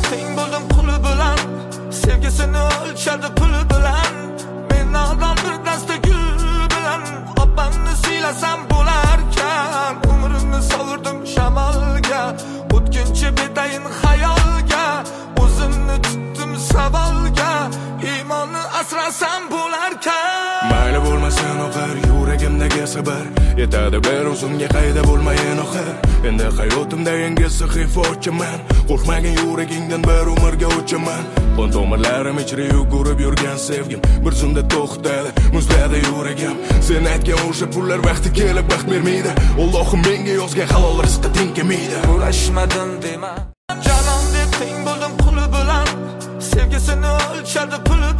teng bo'ldim quli bilan, sevgisini o'lchadi puli bilan. Men odam bir dasta gul bilan, opamni siylasam bo'larkan. Umrimni sovurdim shamolga, o'tkinchi betayin xayolga. O'zimni tutdim savolga, iymonni asrasam bo'larkan. Mayli bo'lmasin oxir, yuragimdagi sabr yetadi bir o'zimga qayda bo'lmayin oxir. Endi hayotimda yangi sahifa ochaman. Qo'rqmagin yuragingdan bir umrga o'chaman. Qon tomirlarim ichra yugurib yurgan sevgim bir zumda to'xtadi, muzladi yuragim. Sen aytgan o'sha pullar vaqti kelib vaqt bermaydi. Allohim menga yozgan halol rizqi tenkamaydi. Ulashmadim dema, jonon deb teng bo'ldim quli bilan, sevgisini o'lchadi puli